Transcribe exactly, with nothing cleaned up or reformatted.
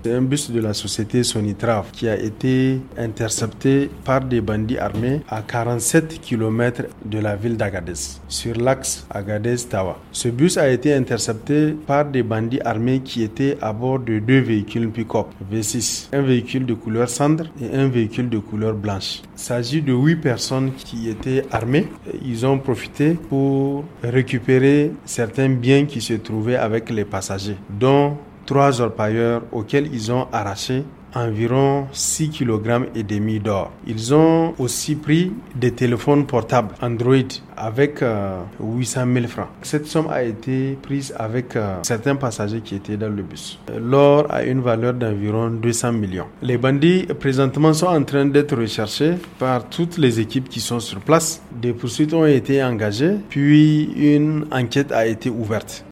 C'est un bus de la société Sonitraf qui a été intercepté par des bandits armés à quarante-sept kilomètres de la ville d'Agadez, sur l'axe Agadez-Tawa. Ce bus a été intercepté par des bandits armés qui étaient à bord de deux véhicules pick-up V six, un véhicule de couleur cendre et un véhicule de couleur blanche. Il s'agit de huit personnes qui étaient armées. Ils ont profité pour récupérer certains biens qui se trouvaient avec les passagers, dont trois orpailleurs auxquels ils ont arraché environ six kilogrammes et demi d'or. Ils ont aussi pris des téléphones portables Android avec euh, huit cent mille francs. Cette somme a été prise avec euh, certains passagers qui étaient dans le bus. L'or a une valeur d'environ deux cents millions. Les bandits présentement sont en train d'être recherchés par toutes les équipes qui sont sur place. Des poursuites ont été engagées, puis une enquête a été ouverte.